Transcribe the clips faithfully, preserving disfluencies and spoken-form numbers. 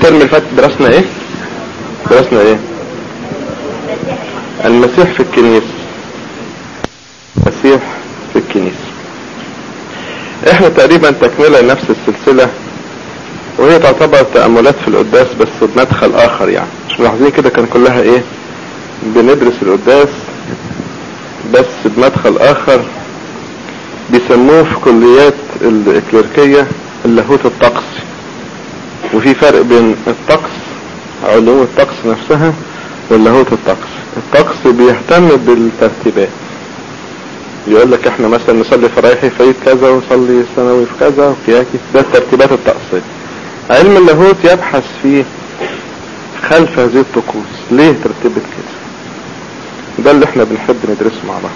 الترم اللي فات درسنا ايه درسنا ايه المسيح في الكنيسة. المسيح في الكنيسة احنا تقريبا تكملة نفس السلسلة، وهي تعتبر تأملات في القداس بس بمدخل اخر. يعني مش ملاحظين كده؟ كان كلها ايه؟ بندرس القداس بس بمدخل اخر بيسموه في كليات الكليركية اللاهوت الطقسي. وفي فرق بين الطقس، علوم الطقس نفسها، واللاهوت الطقسي. الطقس بيهتم بالترتيبات، يقول لك احنا مثلا نصلي فرايحي في عيد كذا ونصلي سنوي في كذا وكياكي، ده الترتيبات الطقسية. علم اللاهوت يبحث في خلف هذه الطقوس، ليه ترتبت كده؟ ده اللي احنا بنحب ندرسه مع بعض،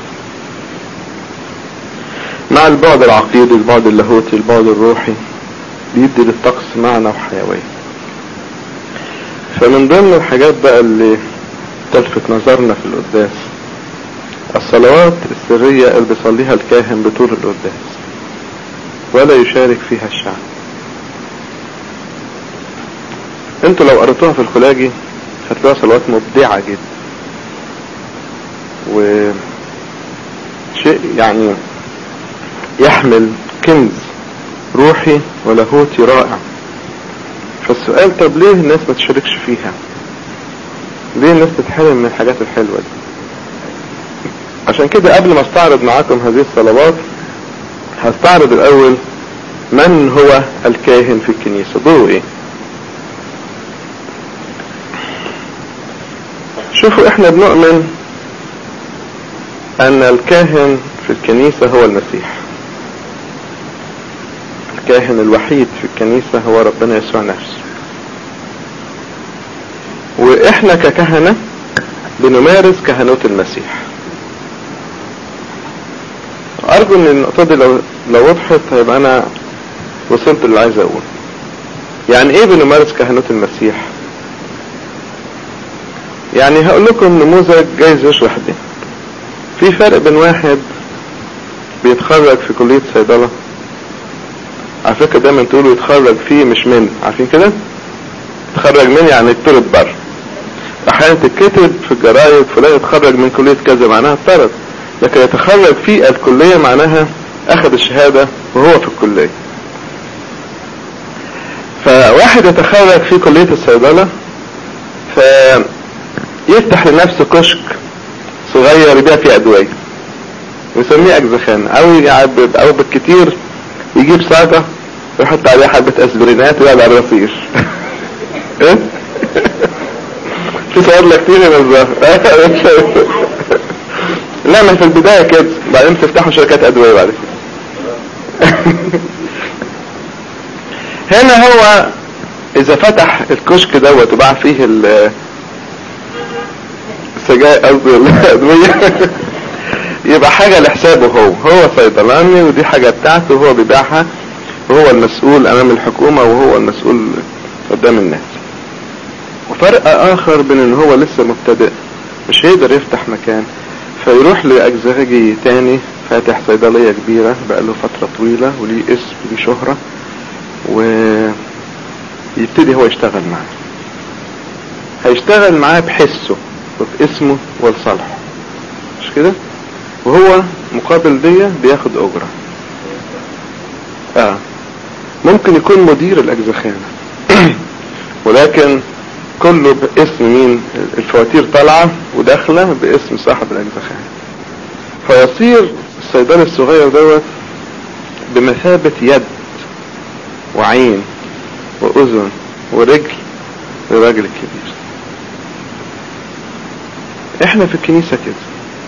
مع البعد العقيدي، البعد اللاهوتي، البعد الروحي، بيدي للطقس معنى وحيوية. فمن ضمن الحاجات بقى اللي تلفت نظرنا في القداس الصلوات السرية اللي بيصليها الكاهن بطول القداس ولا يشارك فيها الشعب. انتوا لو قرأتوها في الخلاجي هتلاقوا صلوات مبدعة جدا، وشيء يعني يحمل كنز روحي ولاهوتي رائع. فالسؤال، طب ليه الناس ما تشاركش فيها؟ ليه الناس تتحرم من الحاجات الحلوة دي؟ عشان كده قبل ما استعرض معاكم هذه الصلوات هستعرض الاول من هو الكاهن في الكنيسة، دوره ايه. شوفوا، احنا بنؤمن ان الكاهن في الكنيسة هو المسيح. الكاهن الوحيد في الكنيسة هو ربنا يسوع نفسه، واحنا ككهنة بنمارس كهنوت المسيح. ارجو ان النقطة دي لو لو وضحت هيبقى انا وصلت اللي عايز اقول. يعني ايه بنمارس كهنوت المسيح؟ يعني هقول لكم نموذج جايز يشرح دي. في فرق بين واحد بيتخرج في كلية صيدلة، على فكرة دايما تقولوا يتخرج فيه مش من، عارفين كده؟ يتخرج من يعني يطرد بره. احيانا تتكتب في الجرايد فلان يتخرج من كلية كذا، معناها اطرد. لكن يتخرج في الكلية معناها اخذ الشهادة وهو في الكلية. فواحد يتخرج في كلية الصيدلة فيفتح لنفسه كشك صغير يبيع فيه ادوية ويسميه اجزخانة، او يعبد، او بالكتير يجيب صاجة ويحط عليها حبة اسبرينات ويقعد على الرصيف. في صيدلة كتير ينزل. لا، ما في البداية كده، بعدين تفتحوا شركات ادوية بعد كده. هنا هو اذا فتح الكشك دوت وباع فيه السجاير، قصدي الادوية، يبقى حاجة لحسابه هو هو صيدلاني، ودي حاجة بتاعته وهو بيبيعها، وهو المسؤول امام الحكومة وهو المسؤول قدام الناس. وفرق اخر بين ان هو لسه مبتدئ مش هيقدر يفتح مكان، فيروح لاجزخجي تاني فاتح صيدلية كبيرة بقاله فترة طويلة وليه اسم وليه شهرة، ويبتدي هو يشتغل معاه. هيشتغل معاه بحسه وباسمه ولصالحه، مش كده؟ وهو مقابل دي بياخد اجرة. اه ممكن يكون مدير الاجزخانة ولكن كله باسم مين؟ الفواتير طالعة وداخلة باسم صاحب الاجزخانة. فيصير الصيدلي الصغير دوت بمثابة يد وعين واذن ورجل للراجل الكبير. احنا في الكنيسة كده.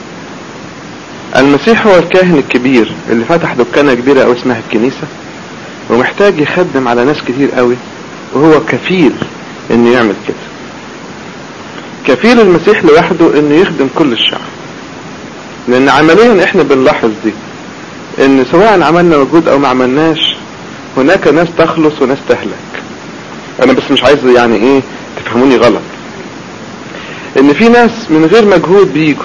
المسيح هو الكاهن الكبير اللي فتح دكانة كبيرة او اسمها الكنيسة، ومحتاج يخدم على ناس كتير قوي، وهو كفيل انه يعمل كده. كفيل المسيح لوحده انه يخدم كل الشعب، لان عمليا احنا بنلاحظ دي ان سواء عملنا مجهود او ما عملناش هناك ناس تخلص وناس تهلك. انا بس مش عايز يعني ايه تفهموني غلط، ان في ناس من غير مجهود بيجوا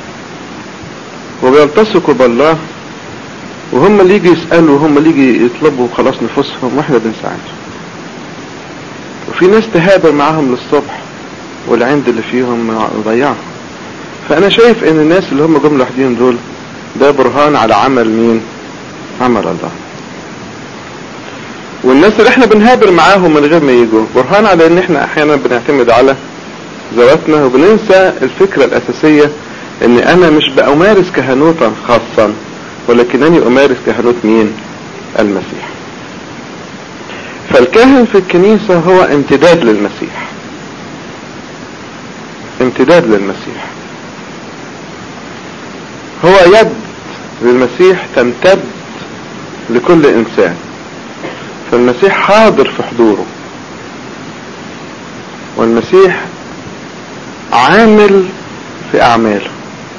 وبيلتصقوا بالله، وهم اللي يجي يسألوا وهم اللي يجي يطلبوا خلاص نفوسهم واحنا بنساعدهم. وفي ناس تهابر معاهم للصبح والعند اللي فيهم ضيعهم. فانا شايف ان الناس اللي هم جم لوحدين دول ده برهان على عمل مين؟ عمل الله. والناس اللي احنا بنهابر معاهم من غير ما يجوا برهان على ان احنا احيانا بنعتمد على ذواتنا وبننسى الفكرة الاساسية ان انا مش بأمارس كهنوتا خاصا ولكنني امارس كهنوت مين؟ المسيح. فالكاهن في الكنيسة هو امتداد للمسيح، امتداد للمسيح، هو يد للمسيح تمتد لكل انسان. فالمسيح حاضر في حضوره، والمسيح عامل في اعماله.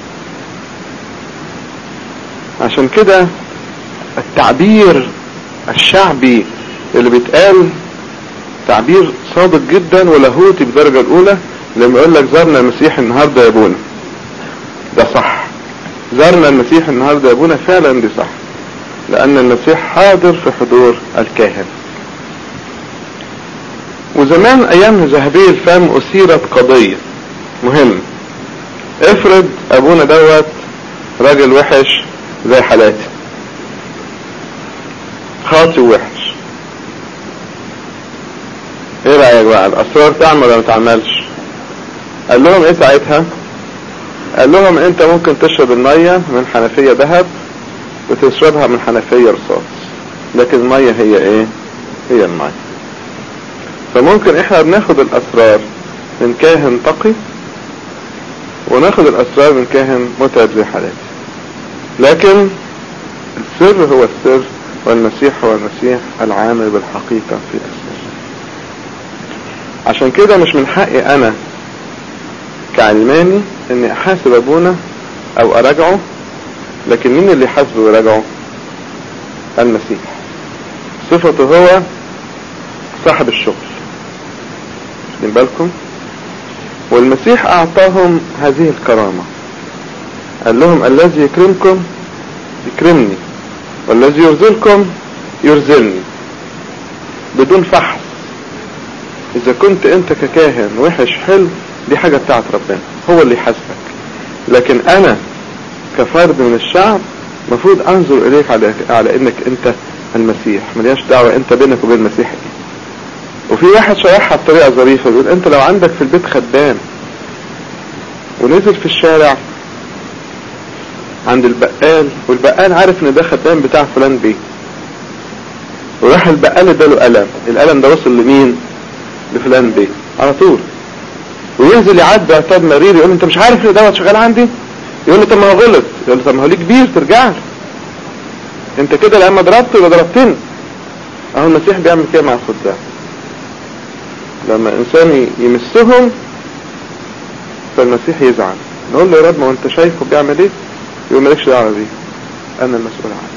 عشان كده التعبير الشعبي اللي بيتقال تعبير صادق جدا ولاهوتي بدرجة الاولى لما يقول لك زارنا المسيح النهاردة يا ابونا، ده صح. زارنا المسيح النهاردة يا ابونا فعلا دي صح، لان المسيح حاضر في حضور الكاهن. وزمان ايام ذهبي الفم اثيرت قضية مهم. افرض ابونا دوت راجل وحش زي حالاتي، خاطي ووحش، ايه رأيك بقى؟ الاسرار تعمل ولا ما تعملش؟ قال لهم ايه ساعتها؟ قال لهم انت ممكن تشرب المية من حنفية ذهب وتشربها من حنفية رصاص، لكن المية هي ايه؟ هي المية. فممكن احنا بناخد الاسرار من كاهن تقي وناخد الاسرار من كاهن متعب زي حالاتي، لكن السر هو السر، والمسيح هو المسيح العامل بالحقيقة في السر. عشان كده مش من حقي انا كعلماني اني احاسب ابونا او اراجعه، لكن مين اللي يحاسبه ويراجعه؟ المسيح. صفته هو صاحب الشغل، خدين بالكم؟ والمسيح اعطاهم هذه الكرامة، قال لهم الذي يكرمكم يكرمني والذي يرزلكم يرزلني، بدون فحص. اذا كنت انت ككاهن وحش حلو دي حاجة بتاعت ربنا، هو اللي يحاسبك، لكن انا كفرد من الشعب مفروض انظر اليك على, على انك انت المسيح، ملياش دعوة انت بينك وبين المسيح ايه. وفي واحد شرحها بطريقة ظريفة، بيقول انت لو عندك في البيت خدام ونزل في الشارع عند البقال، والبقال عارف ان ده خدام بتاع فلان بيه، وراح البقال اداله قلم، القلم ده وصل لمين؟ لفلان بيه على طول، وينزل يعدي عتاب مرير يقول انت مش عارف ان دوت شغال عندي؟ يقول له طب ما هو غلط، يقول له طب ما هو ليه كبير ترجع له، انت كده لما ضربته يبقى ضربتني. اهو المسيح بيعمل كده مع الخدام، لما انسان يمسهم فالمسيح يزعل، نقول له يا رب ما انت شايفه بيعمل ايه؟ يقول مالكش دعوه بيه، انا المسؤول عنه.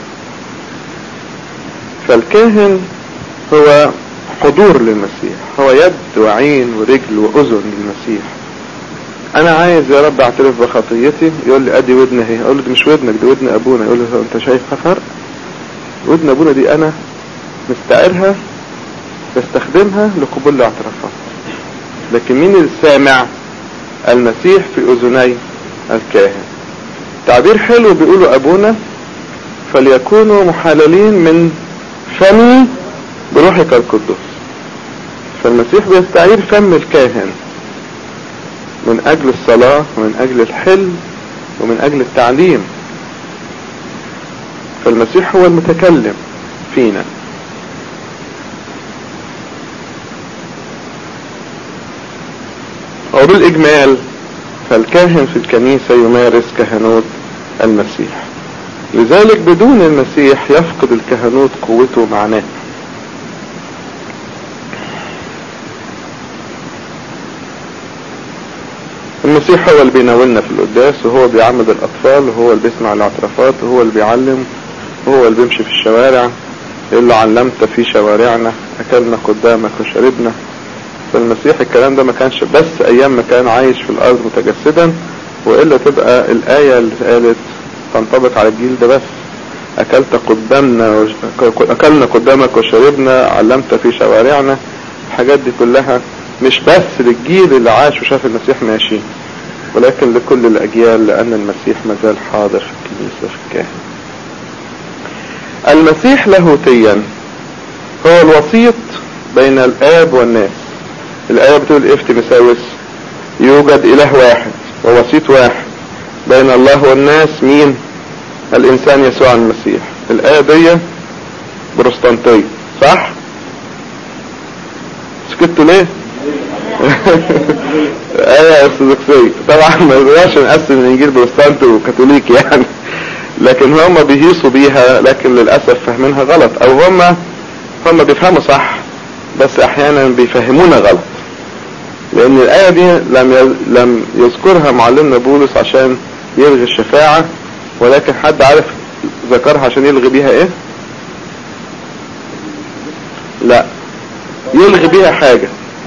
فالكاهن هو حضور للمسيح، هو يد وعين ورجل واذن للمسيح. انا عايز يا رب اعترف بخطيتي، يقول لي ادي ودن اهي، اقول له دي مش ودنك دي ودن ابونا، يقول له انت شايف فرق؟ ودن ابونا دي انا مستعيرها بستخدمها لقبول الاعترافات، لكن مين السامع؟ المسيح في اذني الكاهن. تعبير حلو بيقولوا ابونا فليكونوا محللين من فمي بروحك القدس. فالمسيح بيستعير فم الكاهن من اجل الصلاة ومن اجل الحل ومن اجل التعليم. فالمسيح هو المتكلم فينا. وبالإجمال فالكاهن في الكنيسة يمارس كهنوت المسيح، لذلك بدون المسيح يفقد الكهنوت قوته ومعناه. المسيح هو اللي بيناولنا في القداس، وهو بيعمد الأطفال، وهو اللي بيسمع الاعترافات، وهو اللي بيعلم، وهو اللي بيمشي في الشوارع، يقول له علمت في شوارعنا، أكلنا قدامك وشربنا. فالمسيح الكلام ده ما كانش بس أيام ما كان عايش في الأرض متجسدا، وإلا تبقى الآية اللي قالت تنطبق على الجيل ده بس. أكلت قدامنا وش... أكلنا قدامك وشربنا، علمت في شوارعنا. الحاجات دي كلها مش بس للجيل اللي عاش وشاف المسيح ماشي، ولكن لكل الأجيال، لأن المسيح مازال حاضر في الكنيسة في الكاهن. المسيح لاهوتيا هو الوسيط بين الآب والناس. الآية بتقول إيه في تيموثاوس؟ يوجد إله واحد ووسيط واحد بين الله والناس، مين؟ الإنسان يسوع المسيح. الآية دي بروستانتية صح؟ سكتوا ليه؟ آية أرثوذكسية طبعا، ما يقدرش نقسم الإنجيل بروستانتي وكاثوليك يعني، لكن هم بيهيصوا بيها، لكن للأسف فاهمينها غلط، أو هم هم بيفهموا صح بس أحيانا بيفهمونا غلط، لأن الآية دي لم لم يذكرها معلمنا بولس عشان يلغي الشفاعة، ولكن حد عارف ذكرها عشان يلغي بيها إيه؟ لا، يلغي بيها حاجة.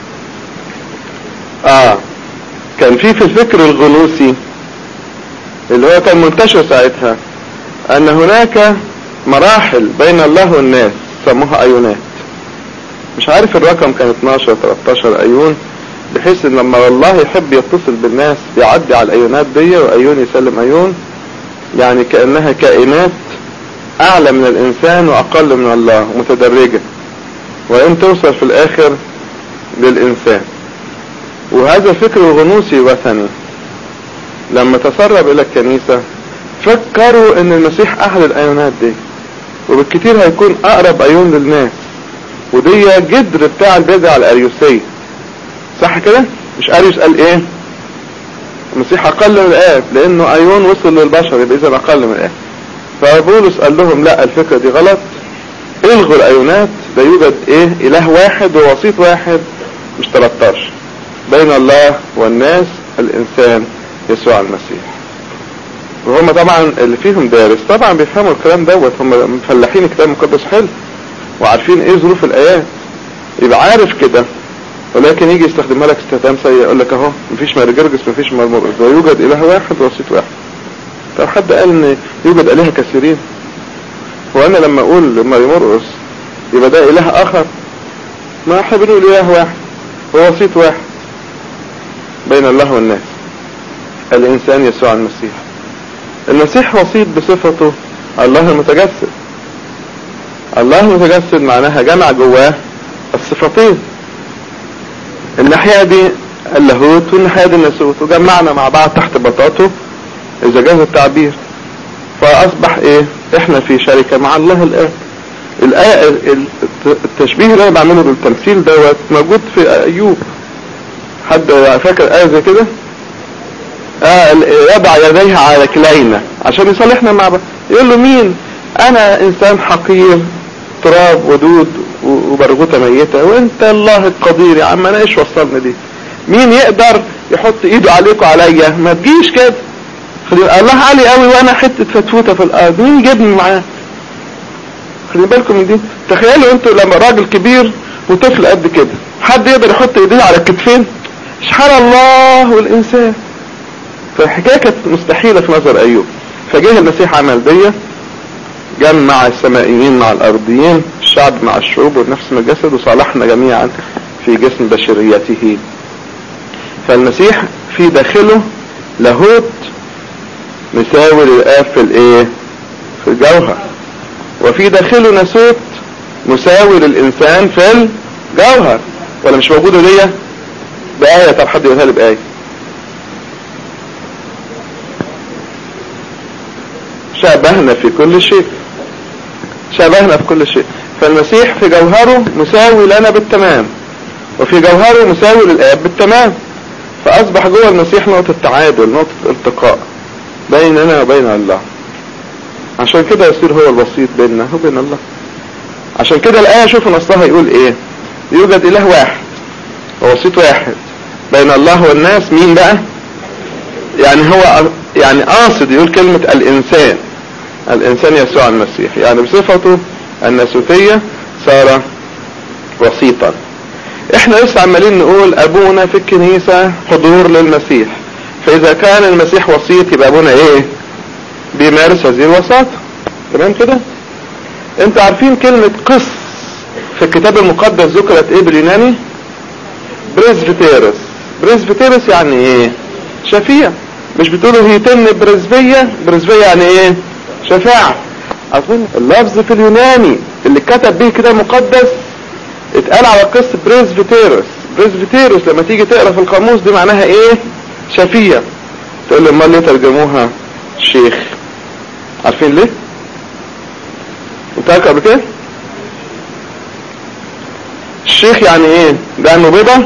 آه كان في في الفكر الغنوصي اللي هو كان منتشر ساعتها أن هناك مراحل بين الله والناس سموها أيونات. مش عارف الرقم كان اتناشر تلتاشر أيون، بحيث ان لما الله يحب يتصل بالناس بيعدي على الأيونات دي، وأيون يسلم أيون، يعني كأنها كائنات أعلى من الإنسان وأقل من الله متدرجة، وإن توصل في الآخر للإنسان. وهذا الفكر الغنوصي وثني لما تسرب إلى الكنيسة فكروا ان المسيح أحد الأيونات دي، وبالكتير هيكون أقرب أيون للناس، ودي جدر بتاع البدع الأريوسية صح كده؟ مش أريوس قال ايه؟ المسيح أقل من الآب لأنه أيون وصل للبشر، يبقى إذا أقل من الآب. فبولس قال لهم لا، الفكرة دي غلط، الغوا الأيونات، ده يوجد ايه؟ إله واحد ووسيط واحد مش تلتاشر بين الله والناس، الإنسان يسوع المسيح. وهم طبعا اللي فيهم دارس طبعا بيفهموا الكلام دوت، هم مفلحين الكتاب المقدس حلو وعارفين ايه ظروف الآيات، يبقى عارف كده، ولكن يجي يستخدمها لك استخدام سيء، يقول لك اهو مفيش مرجرجس مفيش مرمرقس، ويوجد اله واحد ووسيط واحد. طب حد قال ان يوجد الهه كثيرين؟ وانا لما اقول مرمرقس يبقى ده اله اخر؟ ما احنا بنقول اله واحد ووسيط واحد بين الله والناس، الانسان يسوع المسيح. المسيح وسيط بصفته الله المتجسد. الله المتجسد معناها جمع جواه الصفتين، الناحية دي اللاهوت والناحية دي الناسوت، وجمعنا مع بعض تحت بطاطه اذا جاز التعبير، فاصبح ايه؟ احنا في شركة مع الله الآب. الآية التشبيه اللي انا بعمله بالتمثيل دوت موجود في ايوب. حد فاكر آية زي كده؟ آه يضع يديه على كلينا عشان يصالحنا مع بعض. يقول له مين؟ انا انسان حقير، تراب ودود وبرغوثة ميتة، وانت الله القدير يا عم، انا ايش وصلني دي؟ مين يقدر يحط ايده عليك وعليا؟ ما تجيش كده، الله عالي قوي وانا حتة فتفوتة في الارض، مين يجيبني معاه؟ خلي بالكم من دي. تخيلوا انتوا لما راجل كبير وطفل قد كده، حد يقدر يحط ايديه على الكتفين؟ سبحان الله والانسان. فالحكاية كانت مستحيلة في نظر ايوب، فجاه المسيح عمل دي، جمع السمائيين مع الارضيين، الشعب مع الشعوب، والنفس مع الجسد، وصالحنا جميعا في جسم بشريته. فالمسيح في داخله لاهوت مساوي للآب في الايه؟ في الجوهر، وفي داخله ناسوت مساوي للإنسان في الجوهر. ولا مش موجودة دي بآية؟ طب حد يقولها لي بآية. شابهنا في كل شيء، شابهنا في كل شيء. فالمسيح في جوهره مساوي لنا بالتمام، وفي جوهره مساوي للآب بالتمام، فأصبح جوه المسيح نقطة تعادل، نقطة التقاء بيننا وبين الله. عشان كده يصير هو الوسيط بيننا وبين الله. عشان كده الآية شوفوا نصها يقول ايه؟ يوجد إله واحد ووسيط واحد بين الله والناس، مين بقى؟ يعني هو يعني قاصد يقول كلمة الإنسان، الإنسان يسوع المسيح، يعني بصفته الناسوتية صار وسيطا. احنا لسه عمالين نقول أبونا في الكنيسة حضور للمسيح، فإذا كان المسيح وسيط يبقى أبونا ايه؟ بيمارس هذه الوساطة. تمام كده؟ انتوا عارفين كلمة قس في الكتاب المقدس ذكرت ايه باليوناني؟ بريسبيتيروس. بريسبيتيروس يعني ايه؟ شفيع. مش بتقولوا هيتن بريسبية؟ بريسبية يعني ايه؟ شفاعة. اظن اللفظ في اليوناني اللي كتب به كده مقدس اتقال على قصة بريسبيتيروس. بريسبيتيروس لما تيجي تقرا في القاموس دي معناها ايه؟ شفيع. تقول لي امال ليه ترجموها شيخ؟ عارفين ليه؟ قلتها قبل كده؟ الشيخ يعني ايه؟ ده نوبة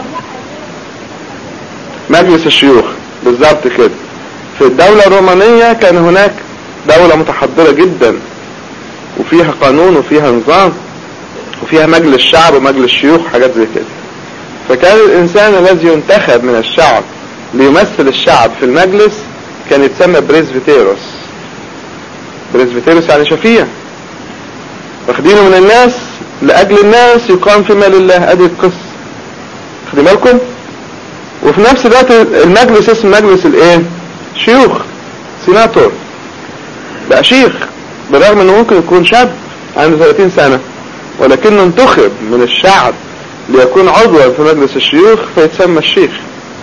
مجلس الشيوخ بالظبط كده. في الدولة الرومانية كان هناك دولة متحضرة جدا وفيها قانون وفيها نظام وفيها مجلس شعب ومجلس شيوخ حاجات زي كده. فكان الانسان الذي ينتخب من الشعب ليمثل الشعب في المجلس كان يتسمى بريسبيتيروس. بريسبيتيروس يعني شفيع، واخدينه من الناس لأجل الناس يقام في مال الله. ادي القصة، خدي بالكم. وفي نفس الوقت المجلس اسم مجلس الايه؟ شيوخ، سيناتور، بقى شيخ بالرغم انه ممكن يكون شاب عنده ثلاثين سنة ولكنه انتخب من الشعب ليكون عضوا في مجلس الشيوخ فيتسمى الشيخ.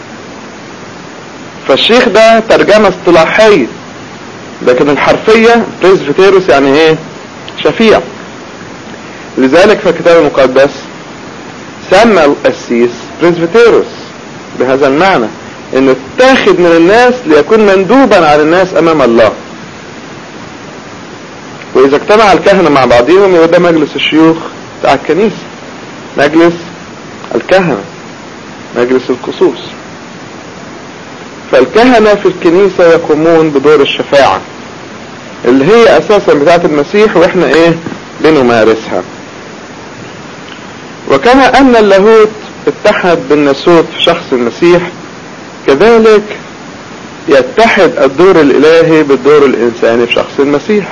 فالشيخ ده ترجمة اصطلاحية، لكن الحرفية بريسبيتيروس يعني ايه؟ شفيع. لذلك في الكتاب المقدس سمى القسيس بريسبيتيروس بهذا المعنى، انه اتاخد من الناس ليكون مندوبا على الناس امام الله. واذا اجتمع الكهنة مع بعضهم يبقى ده مجلس الشيوخ بتاع الكنيسة، مجلس الكهنة، مجلس القصوص. فالكهنة في الكنيسة يقومون بدور الشفاعة اللي هي اساسا بتاعت المسيح واحنا ايه؟ بنمارسها. وكما ان اللاهوت اتحد بالناسوت في شخص المسيح كذلك يتحد الدور الالهي بالدور الانساني في شخص المسيح.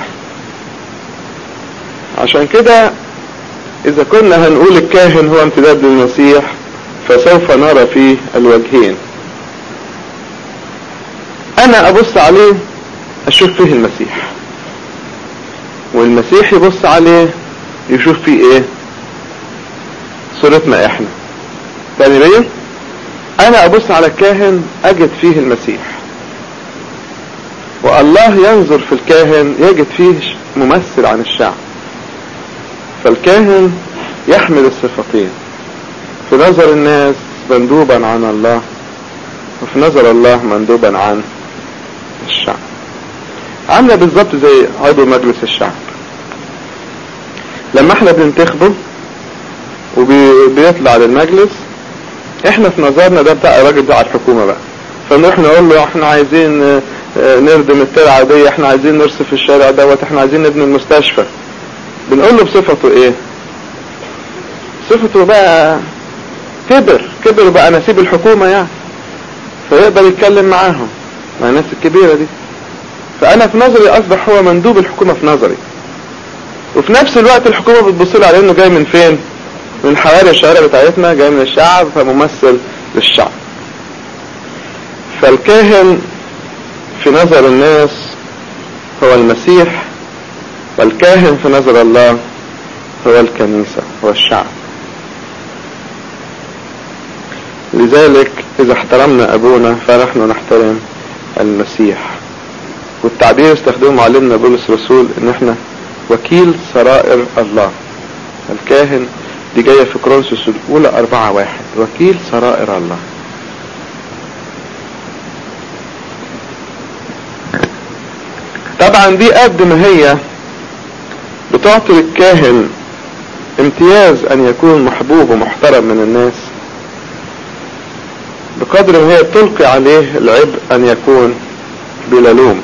عشان كده اذا كنا هنقول الكاهن هو امتداد للمسيح فسوف نرى فيه الوجهين. انا ابص عليه اشوف فيه المسيح، والمسيح يبص عليه يشوف فيه ايه؟ صورتنا احنا. تاني ليه؟ انا ابص على الكاهن اجد فيه المسيح، والله ينظر في الكاهن يجد فيه ممثل عن الشعب. فالكاهن يحمل الصفتين، في نظر الناس مندوبا عن الله، وفي نظر الله مندوبا عن الشعب. عامله بالظبط زي عضو مجلس الشعب لما احنا بننتخبه وبيطلع للمجلس، احنا في نظرنا ده بتاع الراجل بتاع الحكومة بقى، فنروح نقول له احنا عايزين نردم الترعة دي، احنا عايزين نرصف الشارع دوت، احنا عايزين نبني المستشفى. بنقول له بصفته ايه؟ صفته بقى كبر كبر بقى نسيب الحكومة يعني، فيقدر يتكلم معاهم مع الناس الكبيرة دي. فانا في نظري اصبح هو مندوب الحكومة في نظري، وفي نفس الوقت الحكومة بتبص له على انه جاي من فين؟ من حوالي الشوارع بتاعتنا، جاي من الشعب، فممثل للشعب. فالكاهن في نظر الناس هو المسيح، والكاهن في نظر الله هو الكنيسة، هو الشعب. لذلك إذا احترمنا أبونا فنحن نحترم المسيح. والتعبير استخدمه معلمنا بولس الرسول إن احنا وكيل سرائر الله. الكاهن دي جاية في كورنثوس الأولى أربعة واحد، وكيل سرائر الله. طبعا دي قد ما هي بتعطي للكاهن امتياز أن يكون محبوب ومحترم من الناس، بقدر ما هي تلقي عليه العبء أن يكون بلا لوم.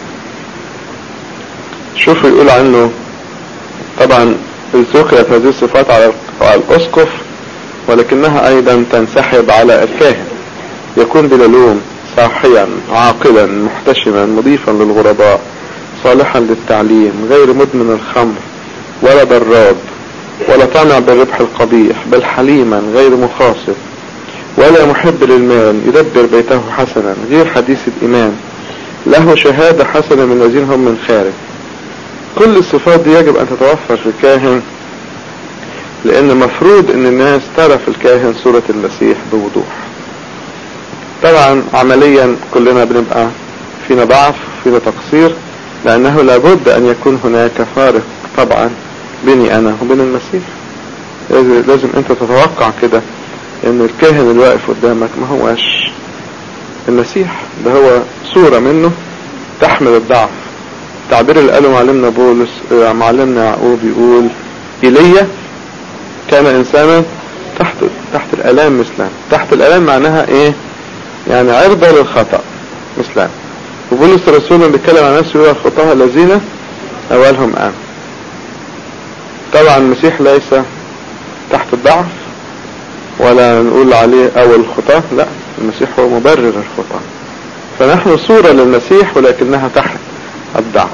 شوفوا يقول عنه طبعا ذكرت هذه الصفات على الأسقف، ولكنها أيضا تنسحب على الكاهن. يكون بلا لوم، صاحيا، عاقلا، محتشما، مضيفا للغرباء، صالحا للتعليم، غير مدمن الخمر ولا ضراب ولا طامع بالربح القبيح، بل حليما غير مخاصم ولا محب للمال، يدبر بيته حسنا، غير حديث الإيمان، له شهادة حسنة من الذين هم من خارج. كل الصفات دي يجب أن تتوفر في الكاهن، لأن مفروض أن الناس ترى في الكاهن صورة المسيح بوضوح. طبعا عمليا كلنا بنبقى فينا ضعف فينا تقصير، لانه لابد ان يكون هناك فارق طبعا بيني انا وبين المسيح. لازم انت تتوقع كده ان الكاهن اللي واقف قدامك ما هوش المسيح، ده هو صورة منه تحمل الضعف. التعبير اللي قاله معلمنا بولس معلمنا يعقوب يقول إيليا كان انسانا تحت تحت الالام مثلنا. تحت الالام معناها ايه؟ يعني عرضة للخطأ مثلنا. وبولس الرسول لما بيتكلم عن نفسه يقول الخطاة الذين اولهم امن. طبعا المسيح ليس تحت الضعف ولا نقول عليه اول الخطاة، لا، المسيح هو مبرر الخطاة. فنحن صورة للمسيح ولكنها تحت الضعف.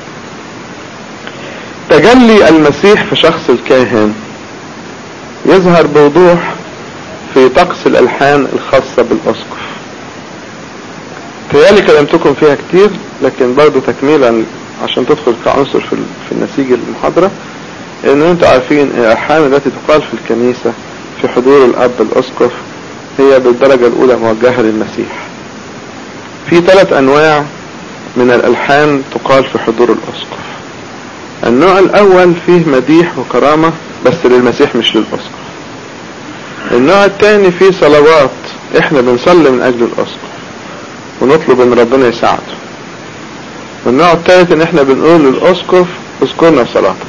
تجلي المسيح في شخص الكاهن يظهر بوضوح في طقس الالحان الخاصة بالاسقف. تهيالي كلمتكم فيها كتير، لكن برضو تكميلا عشان تدخل كعنصر في في النسيج المحاضرة، ان انتوا عارفين الالحان التي تقال في الكنيسة في حضور الاب الاسقف هي بالدرجة الاولى موجهة للمسيح. في ثلاث انواع من الالحان تقال في حضور الاسقف. النوع الاول فيه مديح وكرامة بس للمسيح مش للاسقف. النوع الثاني فيه صلوات احنا بنصلي من اجل الاسقف ونطلب ان ربنا يساعده. والنوع الثالث ان احنا بنقول للاسقف اذكرنا في صلاتك.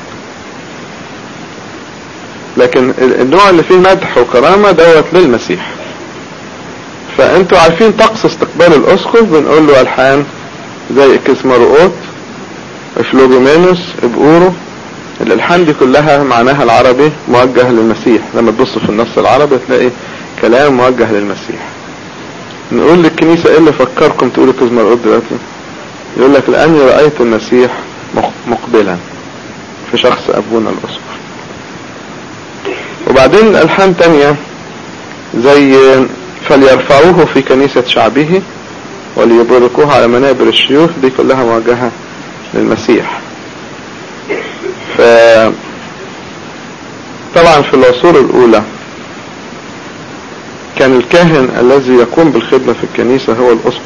لكن النوع اللي فيه مدح وكرامة دوت للمسيح. فانتوا عارفين طقس استقبال الاسقف بنقول له الحان زي اكسماروت افلوجومينوس ابقورو. الالحان دي كلها معناها العربي موجه للمسيح. لما تبص في النص العربي تلاقي كلام موجه للمسيح. نقول للكنيسة ايه اللي فكركم تقولوا اكسماروت دلوقتي؟ يقول لك لاني رأيت المسيح مقبلا في شخص ابونا الاسقف. وبعدين الالحان تانية زي فليرفعوه في كنيسة شعبه وليبركوه على منابر الشيوخ، دي كلها موجهة للمسيح. ف طبعا في العصور الاولى كان الكاهن الذي يقوم بالخدمة في الكنيسة هو الاسقف،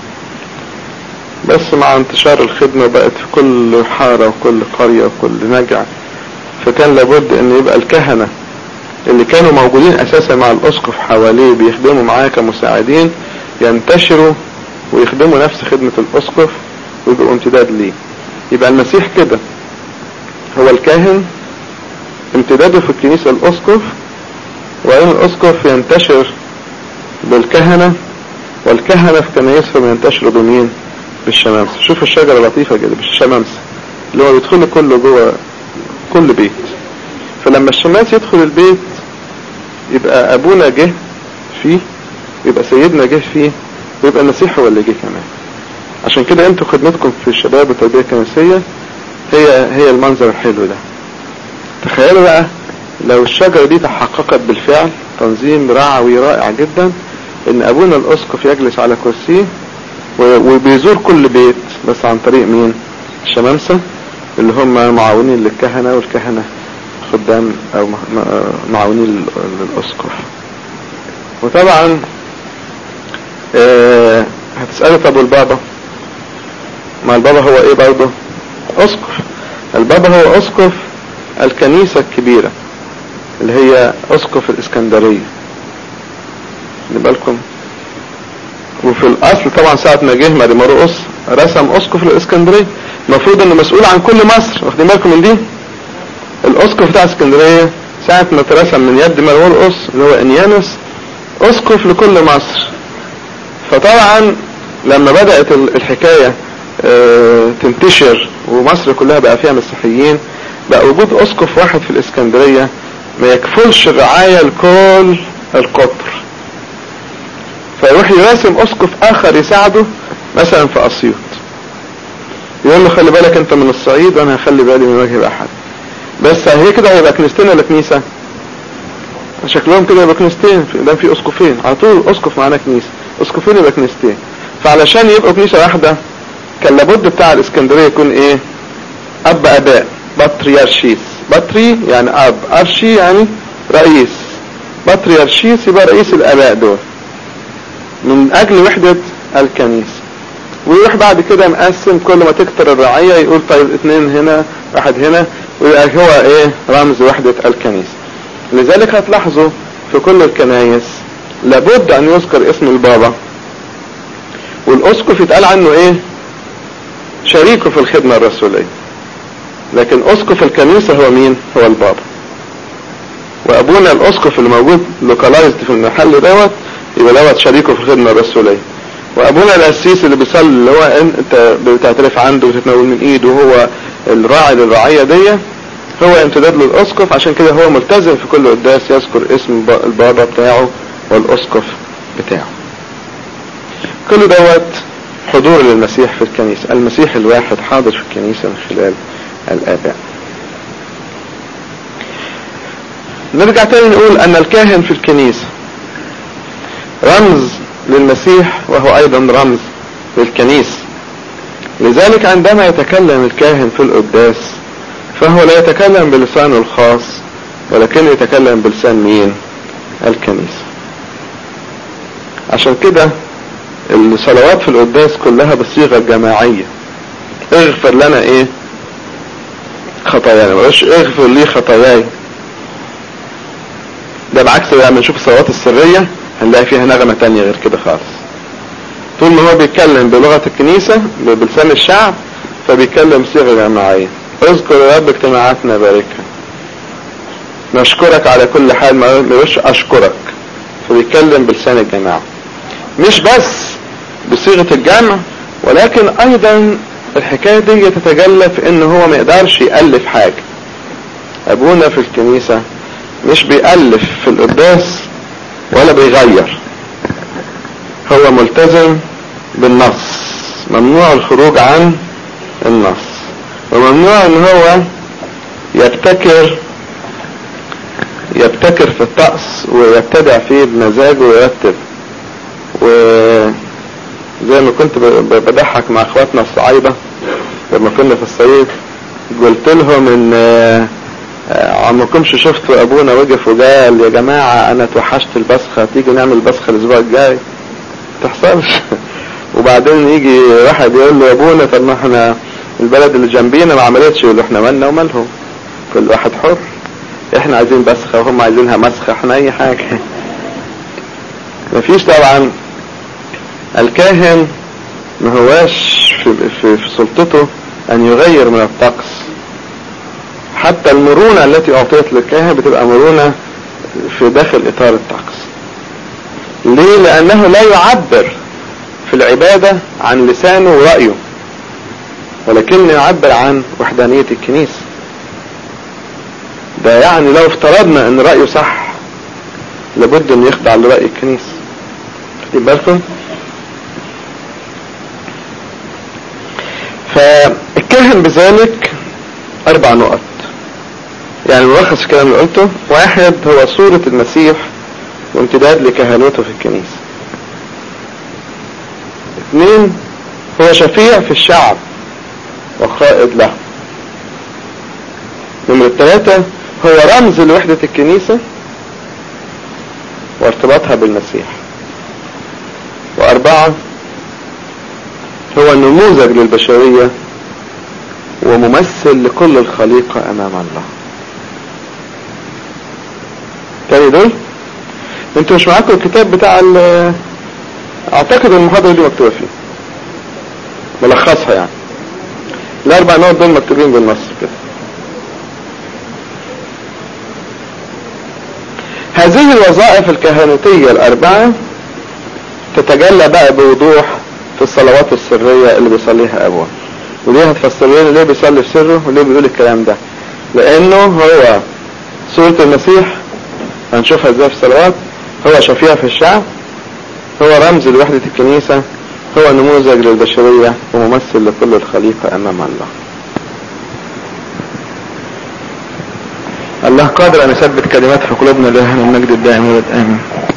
بس مع انتشار الخدمة بقت في كل حارة وكل قرية وكل نجع، فكان لابد ان يبقى الكهنة اللي كانوا موجودين اساسا مع الاسقف حواليه بيخدموا معاه كمساعدين ينتشروا ويخدموا نفس خدمة الاسقف ويبقوا امتداد ليه. يبقى المسيح كده هو الكاهن امتداده في الكنيسة الاسقف، وان الاسقف ينتشر بالكهنة والكهنة في كنايسهم ينتشروا بمين؟ بالشمامسة. شوف الشجرة لطيفة كده بالشمامسة اللي هو بيدخلوا كله جوه كل بيت. فلما الشماس يدخل البيت يبقى ابونا جه فيه، يبقى سيدنا جه فيه، ويبقى المسيح هو اللي جه كمان. عشان كده انتوا خدمتكم في الشباب والتربية الكنسية هي هي المنظر الحلو ده. تخيلوا بقى لو الشجرة دي تحققت بالفعل تنظيم رعوي رائع جدا، ان ابونا الاسقف يجلس على كرسيه وبيزور كل بيت بس عن طريق مين؟ الشمامسة اللي هم معاونين للكهنة، والكهنة خدام او معاونين للاسقف. وطبعا اه هتسألوا طب والبابا؟ ما البابا هو ايه برضه؟ اسقف. البابا هو اسقف الكنيسة الكبيرة اللي هي اسقف الاسكندرية. نبالكم. وفي الاصل طبعا ساعة ما جه ماري مرقس رسم اسقف الاسكندرية، المفروض انه مسؤول عن كل مصر. واخدين بالكم من دي؟ الاسقف بتاع اسكندرية ساعة ما اترسم من يد ماري مرقس اللي هو انيانوس اسقف لكل مصر. فطبعا لما بدأت الحكاية اه تنتشر ومصر كلها بقى فيها مسيحيين، بقى وجود اسقف واحد في الاسكندرية ما يكفلش الرعاية لكل القطر، فيروح يراسم اسقف اخر يساعده مثلا في اسيوط، يقول له خلي بالك انت من الصعيد وانا هخلي بالي من وجه احد. بس هي كده هيبقى كنيستين ولا كنيسة؟ شكلهم كده يبقى كنيستين، ده في اسقفين على طول، اسقف معانا كنيسة، اسقفين يبقى كنيستين. فعلشان يبقوا كنيسة واحدة كان لابد بتاع الاسكندرية يكون ايه؟ اب اباء، بطريرشيس. بطري يعني اب، ارشي يعني رئيس، بطريرشيس يبقى رئيس الاباء دول. من اجل وحدة الكنيسة. ويروح بعد كده مقسم، كل ما تكتر الرعية يقول طيب اتنين هنا واحد هنا، ويبقى هو ايه رمز وحدة الكنيسة. لذلك هتلاحظوا في كل الكنايس لابد ان يذكر اسم البابا، والاسقف يتقال عنه ايه شريكه في الخدمة الرسولية، لكن اسقف الكنيسة هو مين؟ هو البابا. وابونا الاسقف اللي موجود لوكالايزد في المحل دوت يبقى دوت شريكه في الخدمة الرسولية. وابونا القسيس اللي بيصلي اللي هو انت بتعترف عنده وتتناول من ايده وهو الراعي للرعية دي، هو امتداد للاسقف، عشان كده هو ملتزم في كل قداس يذكر اسم البابا بتاعه والاسقف بتاعه. كل دوت حضور للمسيح في الكنيسة، المسيح الواحد حاضر في الكنيسة من خلال الآباء. نرجع تاني نقول ان الكاهن في الكنيسة رمز للمسيح وهو ايضا رمز للكنيسة. لذلك عندما يتكلم الكاهن في القداس فهو لا يتكلم بلسانه الخاص، ولكن يتكلم بلسان مين؟ الكنيسة. عشان كده الصلوات في القداس كلها بصيغة جماعية. اغفر لنا ايه خطايانا، مش اغفر لي خطاياي. ده بعكس لما نشوف الصلوات السرية هنلاقي فيها نغمة تانية غير كده خالص. طول ما هو بيتكلم بلغة الكنيسة بلسان الشعب فبيتكلم صيغة جماعية. اذكر يا رب اجتماعاتنا باركها، نشكرك على كل حال، ما يقولش اشكرك، فبيتكلم بلسان الجماعة. مش بس بصيغة الجمع، ولكن ايضا الحكاية دي تتجلى في ان هو ما يقدرش يألف حاجة. ابونا في الكنيسة مش بيألف في القداس ولا بيغير، هو ملتزم بالنص، ممنوع الخروج عن النص، وممنوع ان هو يبتكر يبتكر في الطقس ويبتدع فيه بمزاجه ويرتب. وزي ما كنت بضحك مع اخواتنا الصعايدة لما كنا في الصعيد، قلت لهم ان عمكمش شفتوا ابونا وقف وقال يا جماعة انا توحشت البسخة، تيجي نعمل بسخة الاسبوع الجاي؟ تحصلش. وبعدين يجي واحد يقول له يا ابونا طب ما احنا البلد اللي جنبينا ما عملتش، يقول له احنا مالنا ومالهم، كل واحد حر، احنا عايزين بسخة وهم عايزينها مسخة، احنا اي حاجة. مفيش طبعا. الكاهن ما هواش في, في, في سلطته ان يغير من الطقس. حتى المرونة التي اعطيت للكاهن بتبقى مرونة في داخل اطار الطقس. ليه؟ لانه لا يعبر في العبادة عن لسانه ورأيه، ولكن يعبر عن وحدانية الكنيسة. ده يعني لو افترضنا ان رأيه صح لابد ان يخضع لرأي الكنيسة. خدين بالكم؟ فالكاهن بذلك اربع نقط، يعني ملخص الكلام اللي قلته. واحد هو صورة المسيح وامتداد لكهنوته في الكنيسة. اثنين هو شفيع في الشعب وقائد له. نمرة ثلاثة هو رمز لوحدة الكنيسة وارتباطها بالمسيح. واربعة هو نموذج للبشرية وممثل لكل الخليقة امام الله. تاني دول انتوا مش معاكم الكتاب بتاع اعتقد المحاضرة دي مكتوبة فيه ملخصها، يعني الاربع نقط دول مكتوبين بالنص كده. هذه الوظائف الكهنوتية الاربعة تتجلى بقى بوضوح في الصلوات السرية اللي بيصليها ابوه. وليه هتفسر لنا ليه بيصلي في سره وليه بيقول الكلام ده؟ لانه هو صورة المسيح، هنشوفها ازاي في الصلوات. هو شفيع في الشعب، هو رمز لوحدة الكنيسة، هو نموذج للبشرية وممثل لكل الخليقة امام الله. الله قادر ان يثبت كلمات في قلوبنا لله المجد الدائم والابد. امين.